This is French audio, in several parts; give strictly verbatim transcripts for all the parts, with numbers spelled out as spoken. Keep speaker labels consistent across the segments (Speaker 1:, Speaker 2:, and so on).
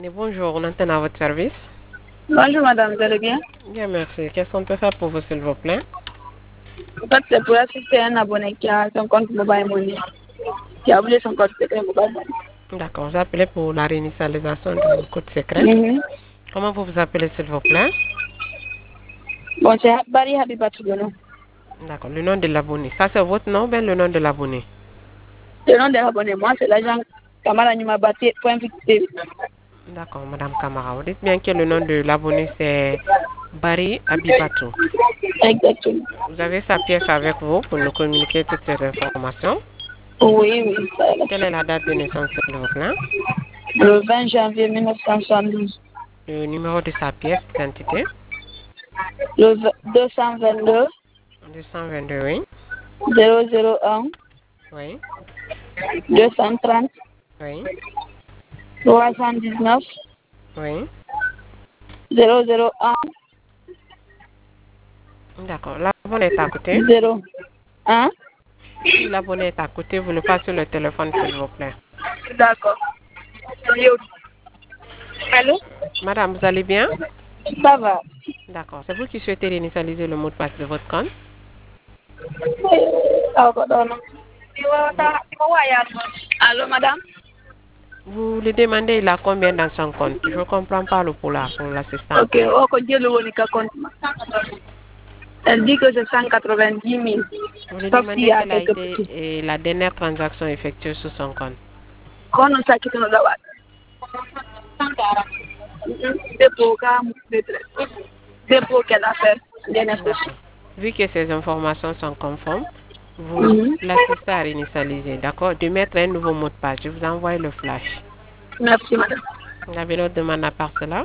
Speaker 1: Et bonjour, on entend à votre service.
Speaker 2: Bonjour madame, vous allez bien?
Speaker 1: Bien, merci. Qu'est-ce qu'on peut faire pour vous, s'il vous plaît?
Speaker 2: En fait, c'est pour assister un abonné qui a son compte Mobile Money, qui a oublié son code secret Mobile Money.
Speaker 1: D'accord, vous appelez pour la réinitialisation du code secret.
Speaker 2: Mhm.
Speaker 1: Comment vous vous appelez, s'il vous plaît?
Speaker 2: Bon, c'est Barry Habibatou le nom.
Speaker 1: D'accord, le nom de l'abonné. Ça, c'est votre nom ou bien le nom de l'abonné?
Speaker 2: Le nom de l'abonné, moi, c'est l'agent Kamala Numabati, point fixé.
Speaker 1: D'accord, Madame Camara. Vous dites bien que le nom de l'abonné, c'est Barry Abibatou.
Speaker 2: Exactement.
Speaker 1: Vous avez sa pièce avec vous pour nous communiquer toutes ces informations.
Speaker 2: Oui, oui, ça va.
Speaker 1: Quelle est la date de naissance, s'il vous plaît?
Speaker 2: Le vingt janvier mille neuf cent soixante-douze.
Speaker 1: Le numéro de sa pièce d'identité?
Speaker 2: Le deux cent vingt-deux,
Speaker 1: deux cent vingt-deux, oui.
Speaker 2: zéro zéro un,
Speaker 1: Oui,
Speaker 2: deux cent trente,
Speaker 1: oui,
Speaker 2: trois cent dix-neuf,
Speaker 1: oui.
Speaker 2: zéro zéro un,
Speaker 1: D'accord. L'abonné est à côté.
Speaker 2: zéro un.
Speaker 1: Si l'abonné est à côté, vous le passez le téléphone, s'il vous plaît.
Speaker 2: D'accord. Allô?
Speaker 1: Madame, vous allez bien?
Speaker 2: Ça va.
Speaker 1: D'accord. C'est vous qui souhaitez réinitialiser le mot de passe de votre compte?
Speaker 2: Ah, pardon.
Speaker 1: Vous,
Speaker 2: Allô, madame?
Speaker 1: vous le demandez, il a combien dans son compte? Je ne comprends pas le pour là, pour l'assistant.
Speaker 2: Ok, oh, quand Dieu le voit, il compte. Elle dit que c'est cent quatre-vingt-dix mille.
Speaker 1: Vous le
Speaker 2: Sauf s'il y
Speaker 1: demandez
Speaker 2: a
Speaker 1: quelle a
Speaker 2: quelques
Speaker 1: été
Speaker 2: petits.
Speaker 1: eh, la dernière transaction effectuée sur son compte.
Speaker 2: Quand on s'est quitté, on a dépôt, dépôt qu'elle a fait.
Speaker 1: D'accord. Vu que ces informations sont conformes, vous
Speaker 2: Mhm.
Speaker 1: l'assistez à réinitialiser. D'accord? De mettre un nouveau mot de passe. Je vous envoie le flash.
Speaker 2: Merci, madame.
Speaker 1: Vous avez l'autre demande à part cela?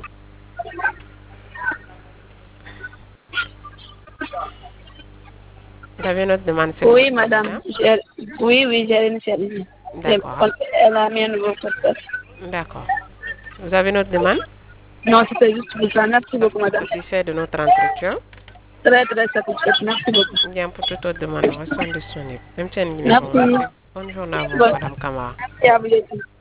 Speaker 1: Vous avez une autre demande, s'il vous
Speaker 2: Oui,
Speaker 1: plaît,
Speaker 2: madame.
Speaker 1: madame?
Speaker 2: J'ai- Oui, oui, j'ai initialisé. C'est-
Speaker 1: D'accord.
Speaker 2: Elle a mis un nouveau code.
Speaker 1: D'accord. Vous avez une autre demande?
Speaker 2: Non, c'était juste pour ça. Merci beaucoup, madame.
Speaker 1: Satisfait de notre entretien?
Speaker 2: Très, très satisfaite. Merci beaucoup.
Speaker 1: Bien, pour toute autre demande, nous restons disponibles. Même si elle n'est pas.
Speaker 2: Merci.
Speaker 1: Bonne journée à vous,
Speaker 2: Bonne.
Speaker 1: Madame Kamara.
Speaker 2: Merci à vous.